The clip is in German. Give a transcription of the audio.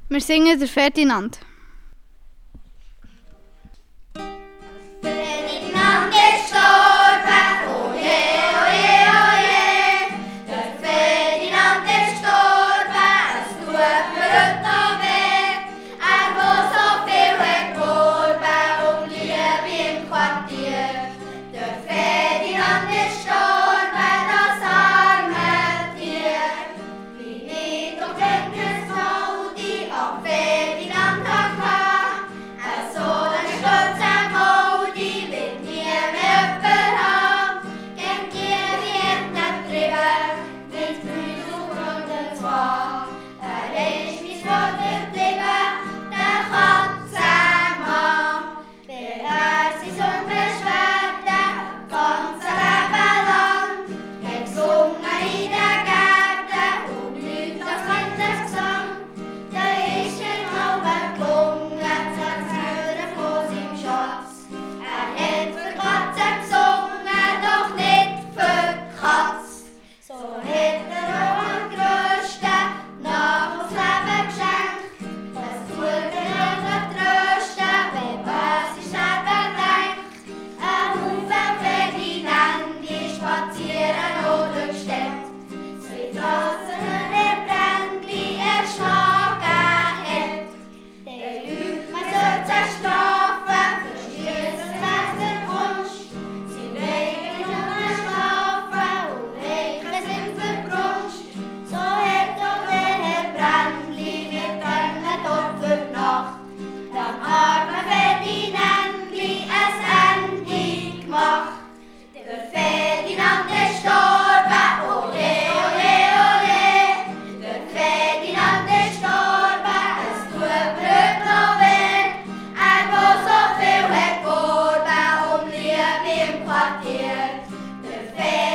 Wir singen der Ferdinand. Ferdinand ist gestorben, oje, oje, oje. Der Ferdinand ist gestorben, es tut mir heute noch weh. Wo so viel hat geworben Liebe im Quartier. Der Ferdinand ist gestorben, das arme Tier. Wie nicht doch Kenntnis die am Ferdinand hatte. So ein stolzer Modi wird nie mehr jemand haben. Kennt ihr wie nicht drüber, mit Frühsuchrunden zwar. Ist mein Vater geblieben, der Katzenmann. Der sich unbeschwerte, ganze Leben lang. Hat gesungen in der Gärte und nichts als Kindersgesang. Der ist genau gelungen, das Hören von seinem Schatz. Hat für Katze gesungen, doch nicht für Katz. So hat auch am grössten nach uns Leben geschenkt. Das tut nicht trösten, wenn man sich selber denkt. Ein Haufen Ferdinandi spazieren oder Städte. Sie draußen der Brändli erschlagen hat. Der Lügt, man soll zerstrafen, verschießen letzte Wunsch. Sie legen ohne Schlafen und Leichen sind verbrunst. So hat doch der Herr Brändli nicht können dort für die Nacht. Dem armen Ferdinandli ein Ende gemacht. Der Ferdinand ist gestorben, ole, ole, ole. Der Ferdinand ist gestorben, es tut mir heute noch weh. Wo so viel hat geworben Liebe im Quartier. Der